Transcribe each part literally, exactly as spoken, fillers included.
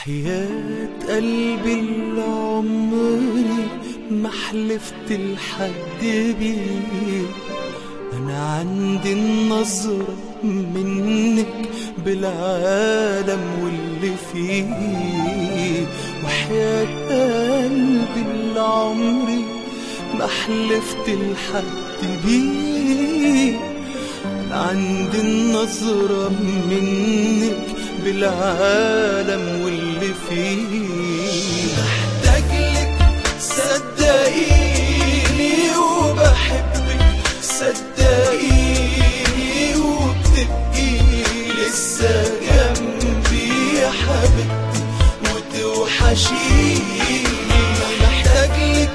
وحياة قلبي اللي عمري ما حلفت لحد بيه، أنا عندي النظرة منك بالعالم واللي فيه. وحياة قلبي اللي عمري ما حلفت لحد بيه، أنا عندي النظرة منك بالعالم واللي فيه. محتاجلك صدقيني وبحبك صدقيني، وبتبقي لسه جنبي يا حبيبتي وتوحشيني. محتاجلك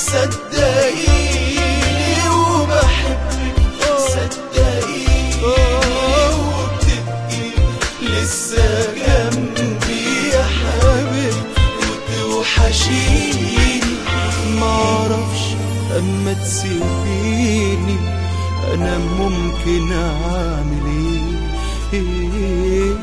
صدقيني وبحبك صدقيني، وبتبقي لسه جنبي يا حبيبتي وتوحشيني. معرفش اما تسيبيني انا ممكن اعمل ايه.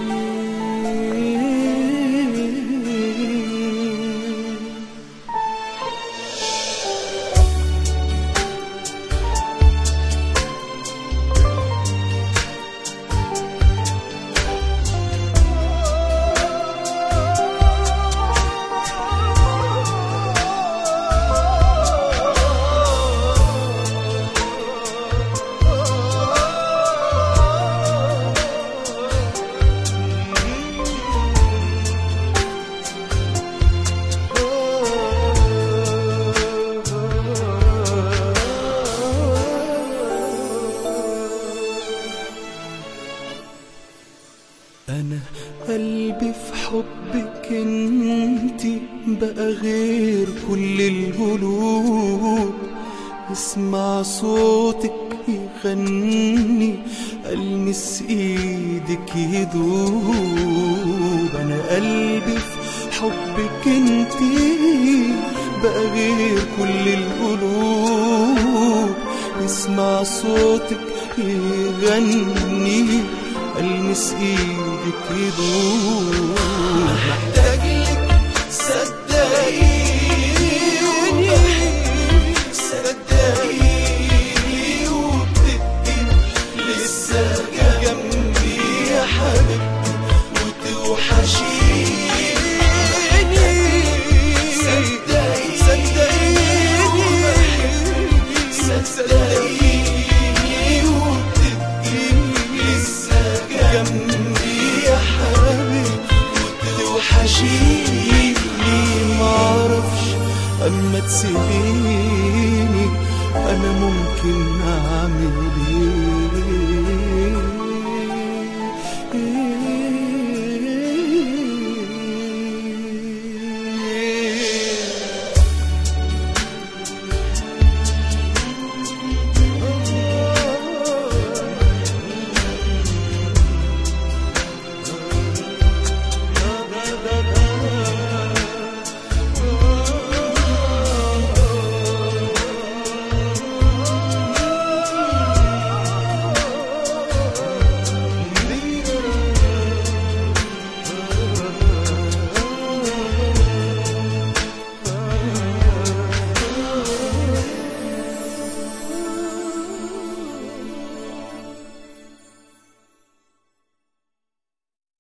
أنا قلبي في حبك انتي بقى غير كل القلوب، اسمع صوتك يغني ألمس ايدك يدوب. أنا قلبي في حبك انتي بقى غير كل القلوب، اسمع صوتك يغني ألمس ايدك يدوب. محتاجلك صدقيني صدقيني، وبتبقي لسه جنبي يا حبيبتي وتوحشيني. صدقيني صدقيني صدقيني، وبتبقي لسه جنبي يا حبيبي وتوحشيني. معرفش اما تسيبيني انا ممكن اعمل ايه.